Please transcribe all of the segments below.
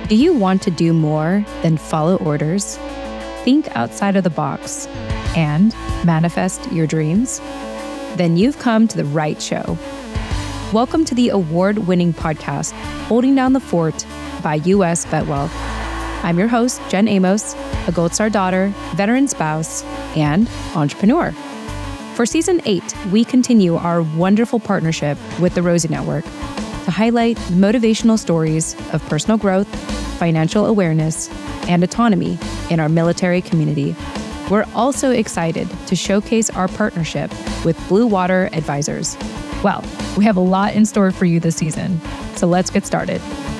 Do you want to do more than follow orders? Think outside of the box and manifest your dreams? Then you've come to the right show. Welcome to the award-winning podcast, Holding Down the Fort by U.S. Vet Wealth. I'm your host, Jen Amos, a Gold Star daughter, veteran spouse, and entrepreneur. For Season 8, we continue our wonderful partnership with the Rosie Network to highlight motivational stories of personal growth, financial awareness, and autonomy in our military community. We're also excited to showcase our partnership with Blue Water Advisors. Well, we have a lot in store for you this season, so let's get started.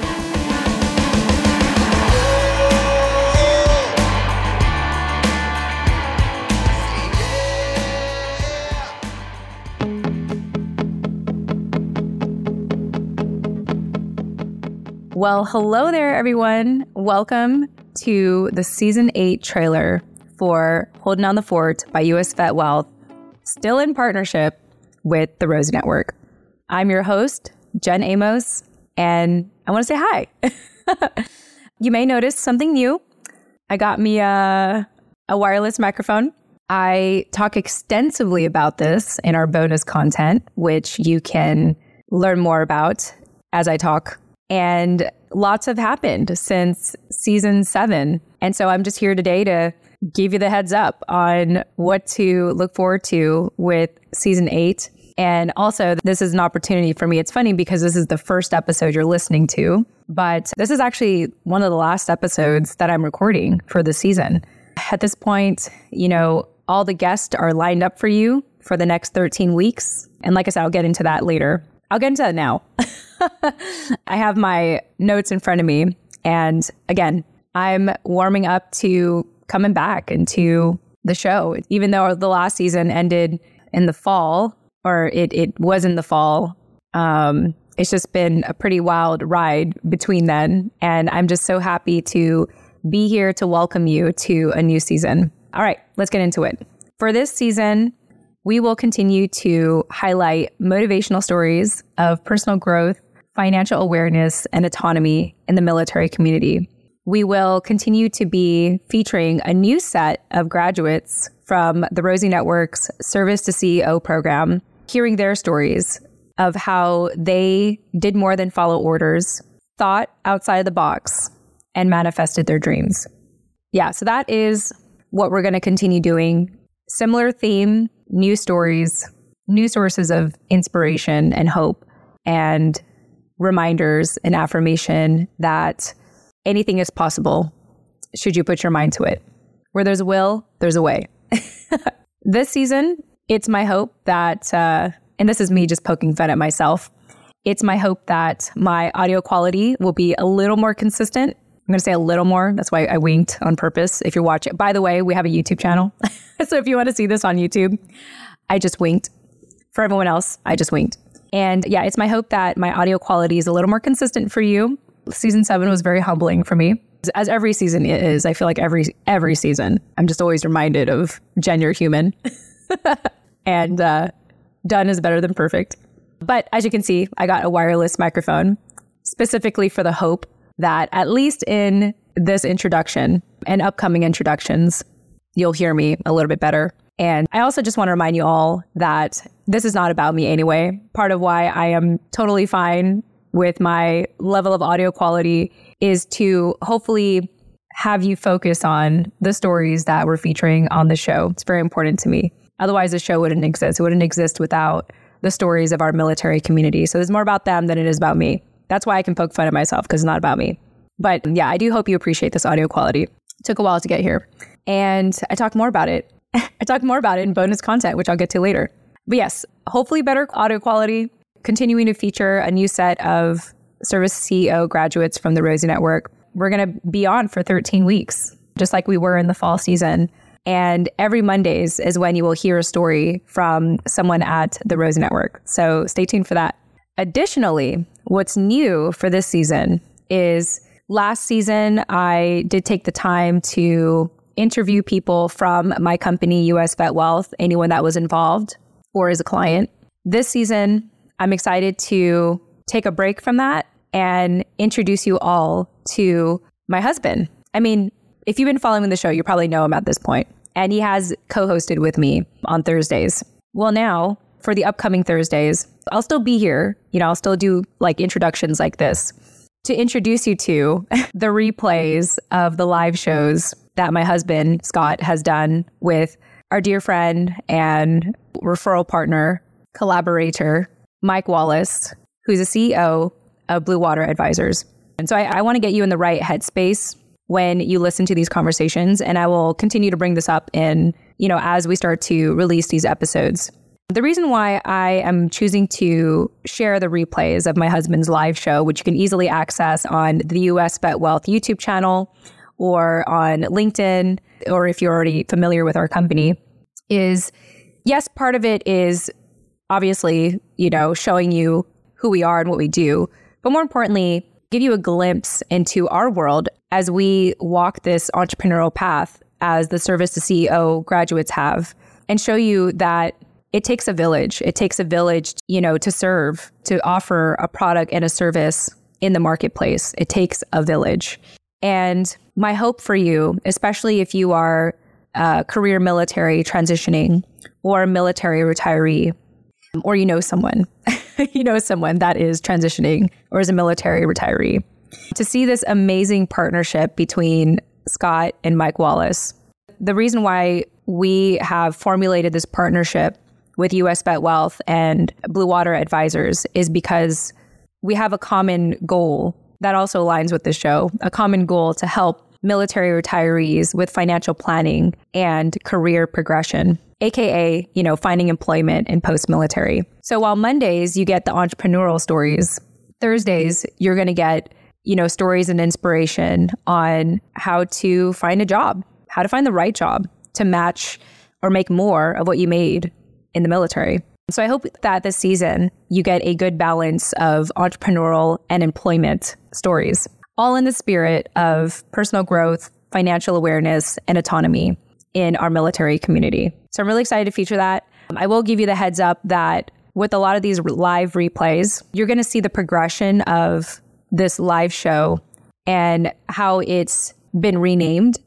Well, hello there, everyone. Welcome to the Season 8 trailer for Holding Down the Fort by U.S. Vet Wealth, still in partnership with the Rosie Network. I'm your host, Jen Amos, and I want to say hi. You may notice something new. I got me a wireless microphone. I talk extensively about this in our bonus content, which you can learn more about as I talk. And lots have happened since Season 7. And so I'm just here today to give you the heads up on what to look forward to with Season 8. And also, this is an opportunity for me. It's funny because this is the first episode you're listening to, but this is actually one of the last episodes that I'm recording for the season. At this point, all the guests are lined up for you for the next 13 weeks. And like I said, I'll get into that later. I'll get into that now. I have my notes in front of me. And again, I'm warming up to coming back into the show. Even though the last season ended in the fall, or it was in the fall, it's just been a pretty wild ride between then. And I'm just so happy to be here to welcome you to a new season. All right, let's get into it. For this season, we will continue to highlight motivational stories of personal growth, financial awareness, and autonomy in the military community. We will continue to be featuring a new set of graduates from the Rosie Network's Service to CEO program, hearing their stories of how they did more than follow orders, thought outside the box, and manifested their dreams. Yeah, so that is what we're going to continue doing. Similar theme, new stories, new sources of inspiration and hope, and reminders and affirmation that anything is possible should you put your mind to it. Where there's a will, there's a way. This season, it's my hope that, and this is me just poking fun at myself, it's my hope that my audio quality will be a little more consistent. I'm going to say a little more. That's why I winked on purpose. If you're watching, by the way, we have a YouTube channel. So if you want to see this on YouTube, I just winked. For everyone else, I just winked. And yeah, it's my hope that my audio quality is a little more consistent for you. Season 7 was very humbling for me, as every season is. I feel like every season, I'm just always reminded of Jen, you're human. And done is better than perfect. But as you can see, I got a wireless microphone specifically for the hope that at least in this introduction and upcoming introductions, you'll hear me a little bit better. And I also just want to remind you all that this is not about me anyway. Part of why I am totally fine with my level of audio quality is to hopefully have you focus on the stories that we're featuring on the show. It's very important to me. Otherwise, the show wouldn't exist. It wouldn't exist without the stories of our military community. So it's more about them than it is about me. That's why I can poke fun at myself, because it's not about me. But yeah, I do hope you appreciate this audio quality. It took a while to get here. And I talked more about it. I talked more about it in bonus content, which I'll get to later. But yes, hopefully better audio quality, continuing to feature a new set of Service CEO graduates from the Rosie Network. We're going to be on for 13 weeks, just like we were in the fall season. And every Mondays is when you will hear a story from someone at the Rosie Network. So stay tuned for that. Additionally, what's new for this season is last season, I did take the time to interview people from my company, U.S. Vet Wealth, anyone that was involved or is a client. This season, I'm excited to take a break from that and introduce you all to my husband. I mean, if you've been following the show, you probably know him at this point. And he has co-hosted with me on Thursdays. Well, now for the upcoming Thursdays, I'll still be here. I'll still do like introductions like this to introduce you to the replays of the live shows that my husband, Scott, has done with our dear friend and referral partner, collaborator, Mike Wallace, who's a CEO of Blue Water Advisors. And so I want to get you in the right headspace when you listen to these conversations. And I will continue to bring this up as we start to release these episodes. The reason why I am choosing to share the replays of my husband's live show, which you can easily access on the US Vet Wealth YouTube channel or on LinkedIn, or if you're already familiar with our company, is yes, part of it is obviously, showing you who we are and what we do, but more importantly, give you a glimpse into our world as we walk this entrepreneurial path as the Service to CEO graduates have, and show you that it takes a village. It takes a village, to serve, to offer a product and a service in the marketplace. It takes a village. And my hope for you, especially if you are a career military transitioning or a military retiree, or someone, someone that is transitioning or is a military retiree, to see this amazing partnership between Scott and Mike Wallace. The reason why we have formulated this partnership with US Vet Wealth and Blue Water Advisors is because we have a common goal that also aligns with the show, a common goal to help military retirees with financial planning and career progression, aka, finding employment in post-military. So while Mondays you get the entrepreneurial stories, Thursdays you're going to get, stories and inspiration on how to find a job, how to find the right job to match or make more of what you made in the military. So I hope that this season you get a good balance of entrepreneurial and employment stories, all in the spirit of personal growth, financial awareness, and autonomy in our military community. So I'm really excited to feature that. I will give you the heads up that with a lot of these live replays, you're going to see the progression of this live show and how it's been renamed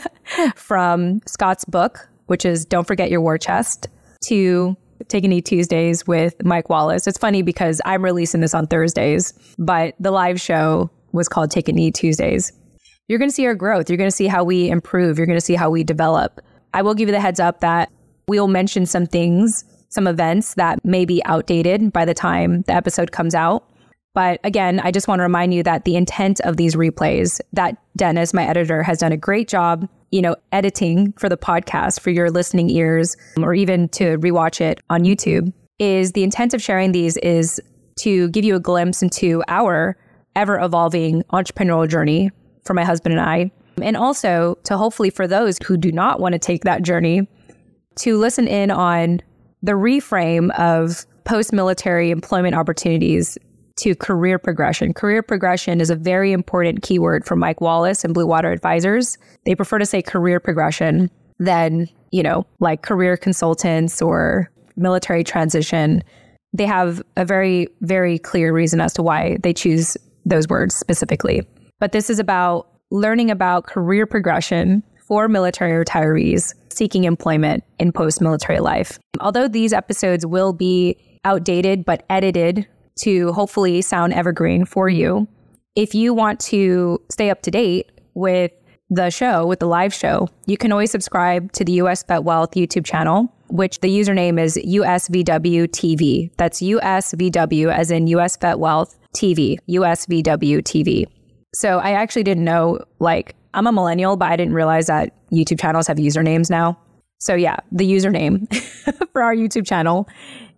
from Scott's book, which is Don't Forget Your War Chest, to Take a Knee Tuesdays with Mike Wallace. It's funny because I'm releasing this on Thursdays, but the live show was called Take a Knee Tuesdays. You're going to see our growth. You're going to see how we improve. You're going to see how we develop. I will give you the heads up that we'll mention some things, some events that may be outdated by the time the episode comes out. But again, I just want to remind you that the intent of these replays, that Dennis, my editor, has done a great job, editing for the podcast for your listening ears, or even to rewatch it on YouTube, is the intent of sharing these is to give you a glimpse into our ever-evolving entrepreneurial journey for my husband and I, and also to hopefully for those who do not want to take that journey, to listen in on the reframe of post-military employment opportunities to career progression. Career progression is a very important keyword for Mike Wallace and Blue Water Advisors. They prefer to say career progression than, like career consultants or military transition. They have a very, very clear reason as to why they choose those words specifically. But this is about learning about career progression for military retirees seeking employment in post-military life. Although these episodes will be outdated but edited to hopefully sound evergreen for you, if you want to stay up to date with the show, with the live show, you can always subscribe to the US Vet Wealth YouTube channel, which the username is USVW TV. That's USVW as in US Vet Wealth TV, USVW TV. So I actually didn't know, I'm a millennial, but I didn't realize that YouTube channels have usernames now. So yeah, the username for our YouTube channel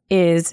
is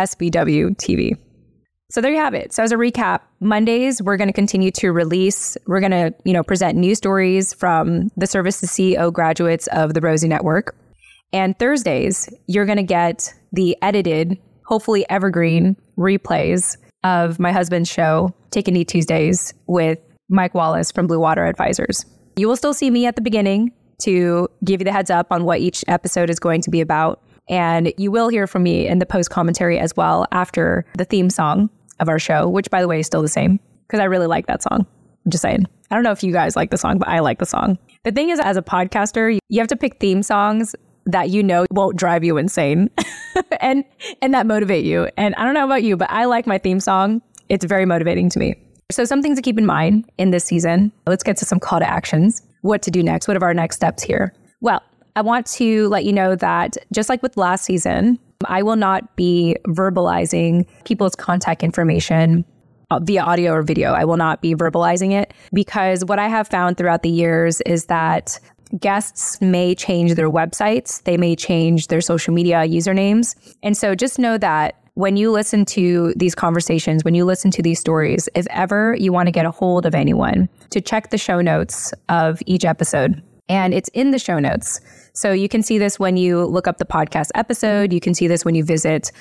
USVW TV. So there you have it. So as a recap, Mondays, we're going to continue to release. We're going to, present news stories from the Service to CEO graduates of the Rosie Network. And Thursdays, you're going to get the edited, hopefully evergreen replays of my husband's show, Take a Knee Tuesdays with Mike Wallace from Blue Water Advisors. You will still see me at the beginning to give you the heads up on what each episode is going to be about. And you will hear from me in the post commentary as well after the theme song of our show, which by the way is still the same because I really like that song. Just saying. I don't know if you guys like the song, but I like the song. The thing is, as a podcaster, you have to pick theme songs that you know won't drive you insane and that motivate you. And I don't know about you, but I like my theme song. It's very motivating to me. So some things to keep in mind in this season. Let's get to some call to actions. What to do next? What are our next steps here? Well, I want to let you know that just like with last season, I will not be verbalizing people's contact information via audio or video. I will not be verbalizing it because what I have found throughout the years is that guests may change their websites. They may change their social media usernames. And so just know that when you listen to these conversations, when you listen to these stories, if ever you want to get a hold of anyone, to check the show notes of each episode. And it's in the show notes. So you can see this when you look up the podcast episode. You can see this when you visit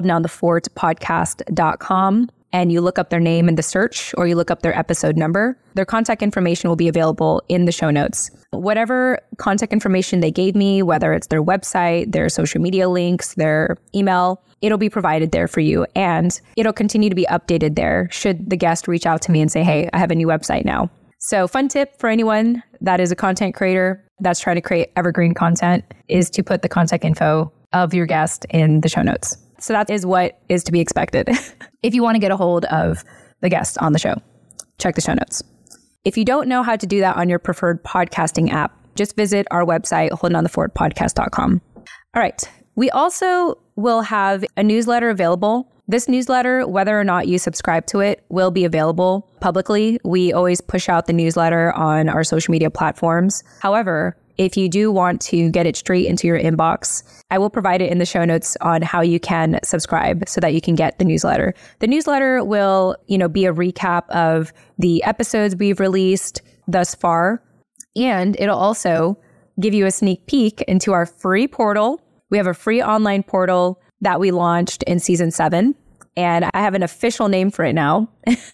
holdingdownthefortpodcast.com and you look up their name in the search or you look up their episode number. Their contact information will be available in the show notes. Whatever contact information they gave me, whether it's their website, their social media links, their email, it'll be provided there for you. And it'll continue to be updated there should the guest reach out to me and say, hey, I have a new website now. So fun tip for anyone that is a content creator that's trying to create evergreen content is to put the contact info of your guest in the show notes. So that is what is to be expected. If you want to get a hold of the guest on the show, check the show notes. If you don't know how to do that on your preferred podcasting app, just visit our website, holdingdownthefortpodcast.com. All right. We also will have a newsletter available. This newsletter, whether or not you subscribe to it, will be available publicly. We always push out the newsletter on our social media platforms. However, if you do want to get it straight into your inbox, I will provide it in the show notes on how you can subscribe so that you can get the newsletter. The newsletter will, be a recap of the episodes we've released thus far, and it'll also give you a sneak peek into our free portal. We have a free online portal that we launched in season 7, and I have an official name for it now.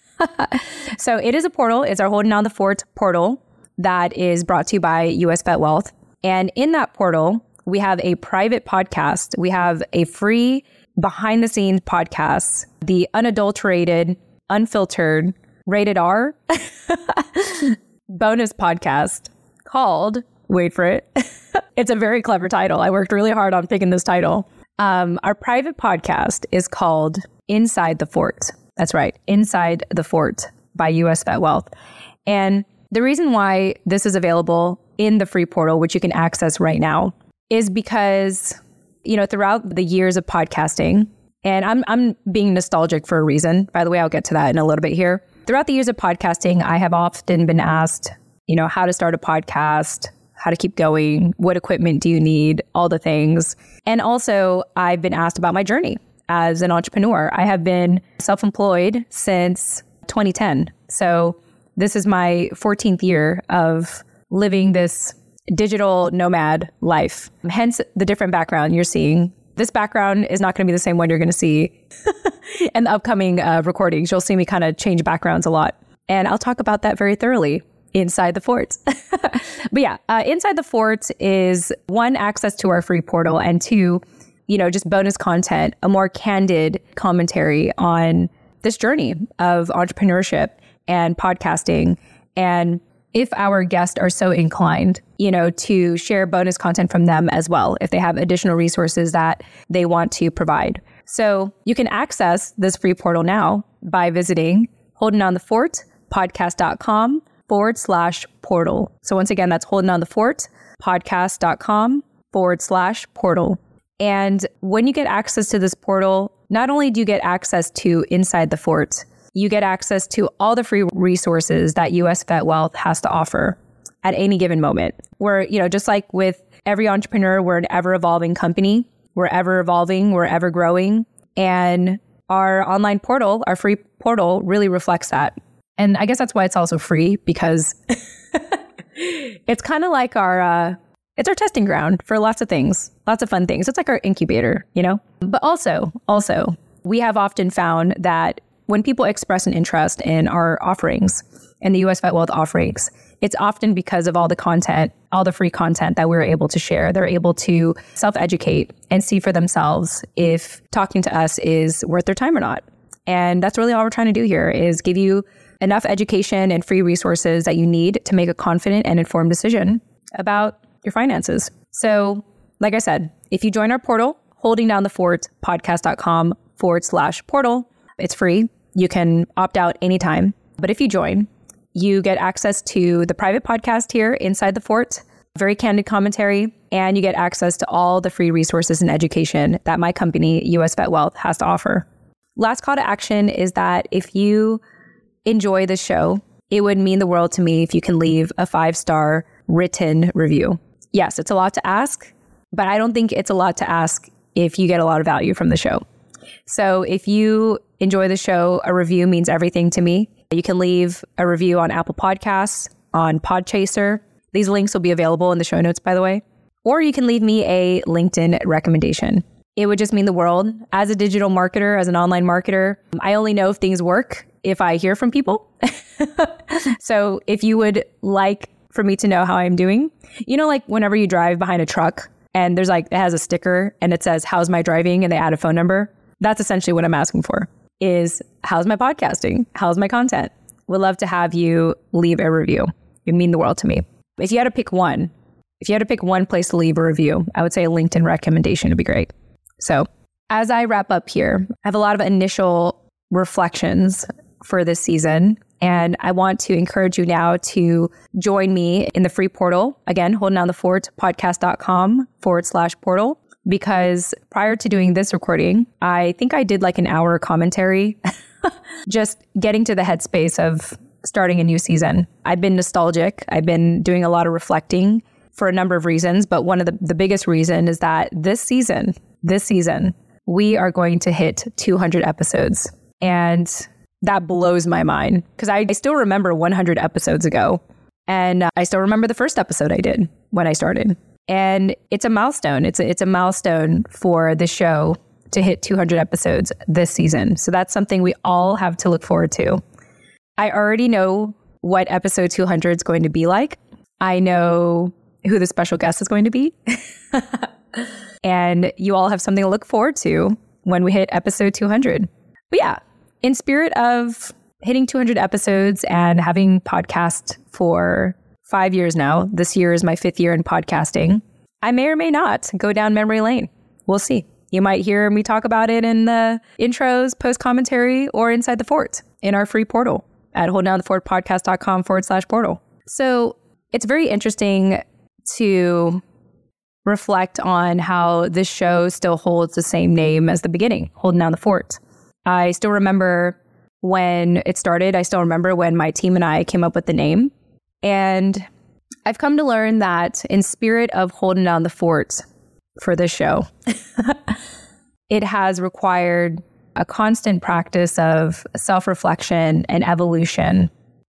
So it is a portal. It's our Holding Down the Fort portal that is brought to you by US Vet Wealth. And in that portal, we have a private podcast. We have a free behind the scenes podcast, the unadulterated, unfiltered, rated R bonus podcast called, wait for it. It's a very clever title. I worked really hard on picking this title. Our private podcast is called Inside the Fort. That's right. Inside the Fort by US Vet Wealth. And the reason why this is available in the free portal, which you can access right now, is because, throughout the years of podcasting, and I'm being nostalgic for a reason. By the way, I'll get to that in a little bit here. Throughout the years of podcasting, I have often been asked, how to start a podcast, how to keep going, what equipment do you need, all the things. And also, I've been asked about my journey as an entrepreneur. I have been self-employed since 2010. So this is my 14th year of living this digital nomad life. Hence the different background you're seeing. This background is not going to be the same one you're going to see in the upcoming recordings. You'll see me kind of change backgrounds a lot. And I'll talk about that very thoroughly inside the fort. But yeah, Inside the Fort is 1, access to our free portal, and 2, just bonus content, a more candid commentary on this journey of entrepreneurship and podcasting. And if our guests are so inclined, to share bonus content from them as well, if they have additional resources that they want to provide. So you can access this free portal now by visiting holdingdownthefortpodcast.com/portal. So once again, that's holdingdownthefortpodcast.com/portal. And when you get access to this portal, not only do you get access to Inside the Fort, you get access to all the free resources that US Vet Wealth has to offer at any given moment. We're, just like with every entrepreneur, we're an ever-evolving company. We're ever-evolving, we're ever-growing. And our online portal, our free portal, really reflects that. And I guess that's why it's also free, because it's kind of like it's our testing ground for lots of things, lots of fun things. It's like our incubator, But also, we have often found that when people express an interest in our offerings, in the US Vet Wealth offerings, it's often because of all the content, all the free content that we're able to share. They're able to self-educate and see for themselves if talking to us is worth their time or not. And that's really all we're trying to do here, is give you enough education and free resources that you need to make a confident and informed decision about your finances. So, like I said, if you join our portal, holdingdownthefort.podcast.com/portal, it's free. You can opt out anytime. But if you join, you get access to the private podcast here inside the fort, very candid commentary, and you get access to all the free resources and education that my company, US Vet Wealth, has to offer. Last call to action is that if you enjoy the show, it would mean the world to me if you can leave a 5-star written review. Yes, it's a lot to ask, but I don't think it's a lot to ask if you get a lot of value from the show. So if you enjoy the show, a review means everything to me. You can leave a review on Apple Podcasts, on Podchaser. These links will be available in the show notes, by the way. Or you can leave me a LinkedIn recommendation. It would just mean the world. As a digital marketer, as an online marketer, I only know if things work if I hear from people. So if you would like for me to know how I'm doing, like whenever you drive behind a truck and there's it has a sticker and it says, "How's my driving?" and they add a phone number. That's essentially what I'm asking for, is how's my podcasting? How's my content? Would love to have you leave a review. It would mean the world to me. If you had to pick one place to leave a review, I would say a LinkedIn recommendation would be great. So as I wrap up here, I have a lot of initial reflections for this season. And I want to encourage you now to join me in the free portal. Again, holdingdownthefort.podcast.com/portal. Because prior to doing this recording, I think I did an hour commentary, just getting to the headspace of starting a new season. I've been nostalgic. I've been doing a lot of reflecting for a number of reasons. But one of the biggest reason is that this season, we are going to hit 200 episodes. And that blows my mind because I still remember 100 episodes ago. And I still remember the first episode I did when I started. And it's a milestone. It's a milestone for the show to hit 200 episodes this season. So that's something we all have to look forward to. I already know what episode 200 is going to be like. I know who the special guest is going to be. And you all have something to look forward to when we hit episode 200. But yeah, in spirit of hitting 200 episodes and having podcast for 5 years now, this year is my 5th year in podcasting, I may or may not go down memory lane. We'll see. You might hear me talk about it in the intros, post commentary, or inside the fort in our free portal at holdingdownthefortpodcast.com/portal. So it's very interesting to reflect on how this show still holds the same name as the beginning, Holding Down the Fort. I still remember when it started. I still remember when my team and I came up with the name. And I've come to learn that in spirit of holding down the fort for this show, it has required a constant practice of self-reflection and evolution,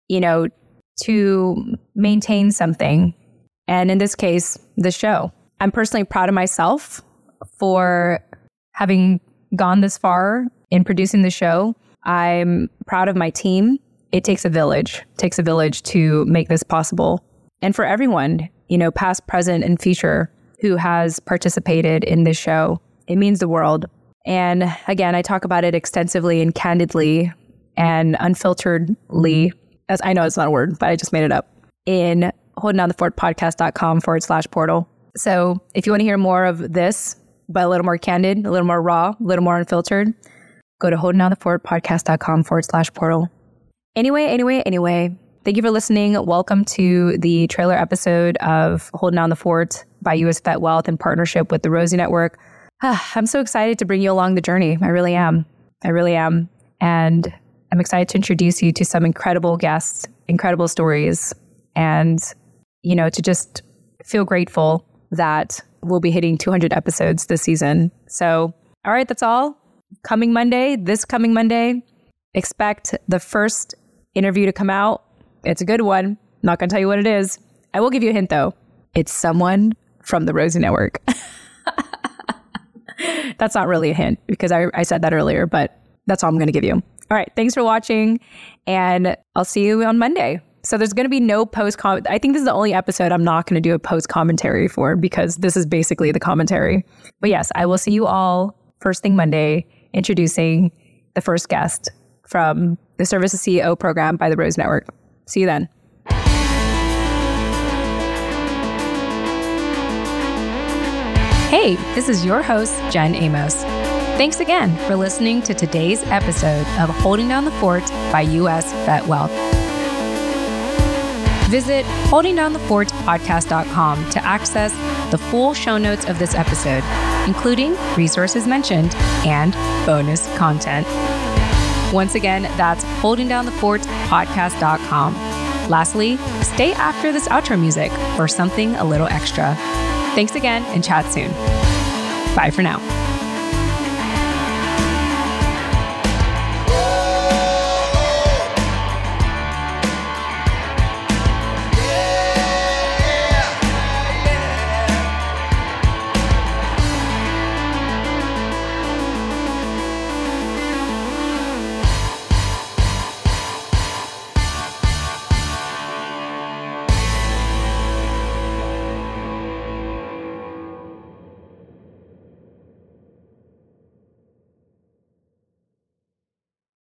to maintain something. And in this case, the show. I'm personally proud of myself for having gone this far in producing the show. I'm proud of my team. It takes a village. It takes a village to make this possible. And for everyone, past, present, and future who has participated in this show, it means the world. And again, I talk about it extensively and candidly and unfilteredly, as I know it's not a word, but I just made it up, in holdingdownthefortpodcast.com/portal. So if you want to hear more of this, but a little more candid, a little more raw, a little more unfiltered, go to holdingdownthefortpodcast.com/portal. Anyway, thank you for listening. Welcome to the trailer episode of Holding Down the Fort by US Vet Wealth in partnership with the Rosie Network. I'm so excited to bring you along the journey. I really am. And I'm excited to introduce you to some incredible guests, incredible stories, and, to just feel grateful that we'll be hitting 200 episodes this season. So, all right, that's all. This coming Monday, expect the first interview to come out. It's a good one. Not going to tell you what it is. I will give you a hint, though. It's someone from the Rosie Network. That's not really a hint because I said that earlier, but that's all I'm going to give you. All right. Thanks for watching, and I'll see you on Monday. So there's going to be no post-comment. I think this is the only episode I'm not going to do a post-commentary for because this is basically the commentary. But yes, I will see you all first thing Monday, introducing the first guest from the Service to CEO program by the Rose Network. See you then. Hey, this is your host, Jen Amos. Thanks again for listening to today's episode of Holding Down the Fort by US Vet Wealth. Visit holdingdownthefortpodcast.com to access the full show notes of this episode, including resources mentioned and bonus content. Once again, that's holdingdownthefortpodcast.com. Lastly, stay after this outro music for something a little extra. Thanks again and chat soon. Bye for now.